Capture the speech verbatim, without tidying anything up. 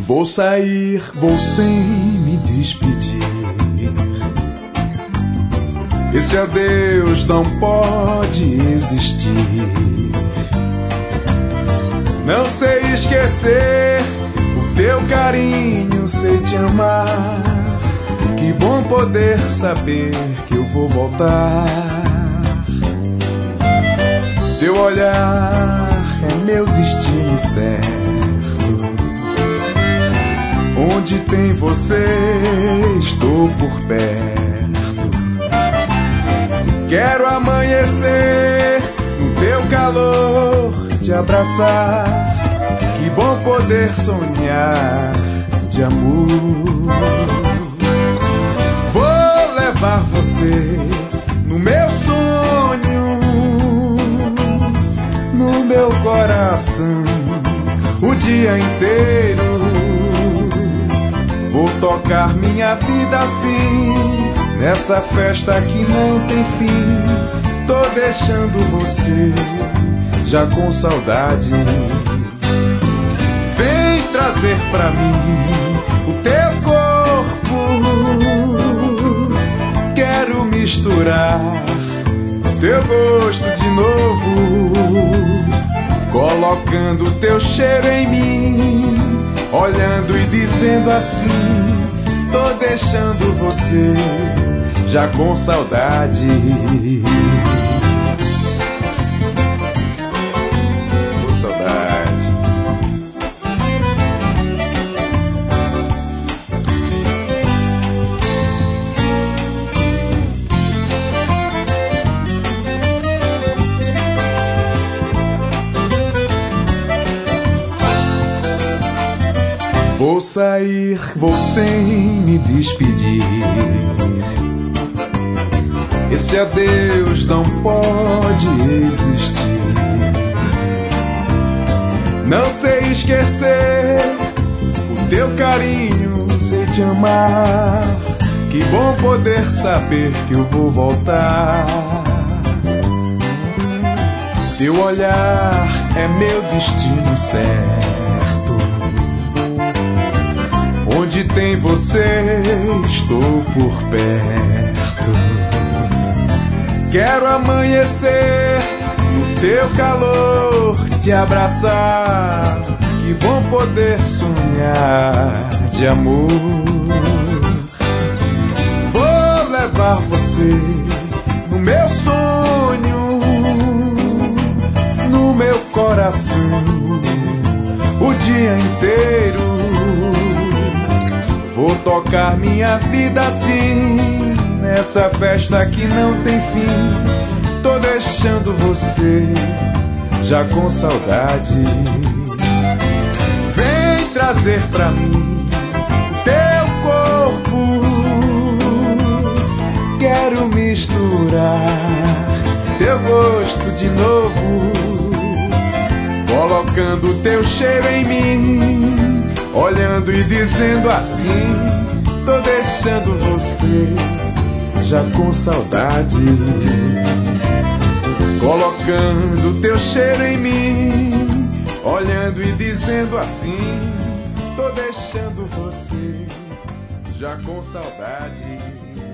Vou sair, vou sem me despedir. Esse adeus não pode existir. Não sei esquecer o teu carinho, sei te amar. Que bom poder saber que eu vou voltar. Teu olhar é meu destino certo. Onde tem você, estou por perto. Quero amanhecer no teu calor, te abraçar. Que bom poder sonhar de amor. Vou levar você no meu sonho, no meu coração, o dia inteiro. Vou tocar minha vida assim, nessa festa que não tem fim. Tô deixando você já com saudade. Vem trazer pra mim o teu corpo. Quero misturar teu gosto de novo, colocando teu cheiro em mim. Olhando e dizendo assim, tô deixando você já com saudade. Com saudade. Vou sair, vou sem me despedir. Esse adeus não pode existir. Não sei esquecer o teu carinho, sei te amar. Que bom poder saber que eu vou voltar. Teu olhar é meu destino certo. Onde tem você, estou por perto. Quero amanhecer no teu calor, te abraçar. Que bom poder sonhar de amor. Vou levar você no meu sonho, no meu coração, o dia inteiro. Vou tocar minha vida assim, nessa festa que não tem fim. Tô deixando você já com saudade. Vem trazer pra mim teu corpo. Quero misturar teu gosto de novo, colocando teu cheiro em mim. Olhando e dizendo assim, tô deixando você já com saudade. Colocando teu cheiro em mim. Olhando e dizendo assim, tô deixando você já com saudade.